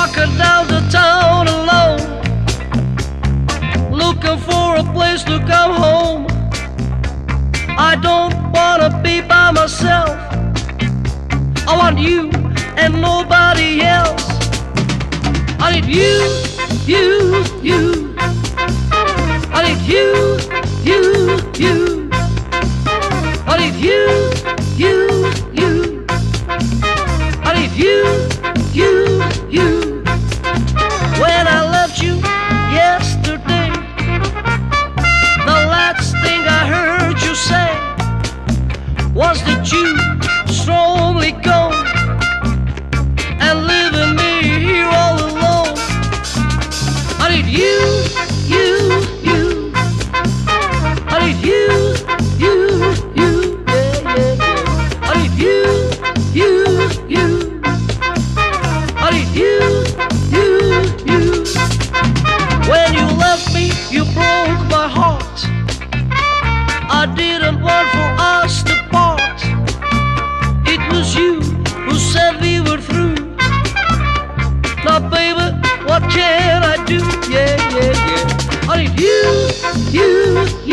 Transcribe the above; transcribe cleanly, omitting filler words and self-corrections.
walking down the town alone, looking for a place to come home. I don't wanna be by myself, I want you and nobody else. I need you, you. I need you, you. I need you, you. I need you. When I left you yesterday, the last thing I heard you say was that you strongly go and leaving me here all alone. I need you. I need you, yeah. I need you. I need you. When you left me, you broke my heart. I didn't want for us to part. It was you who said we were through. Now baby, what can I do? Yeah. I need you.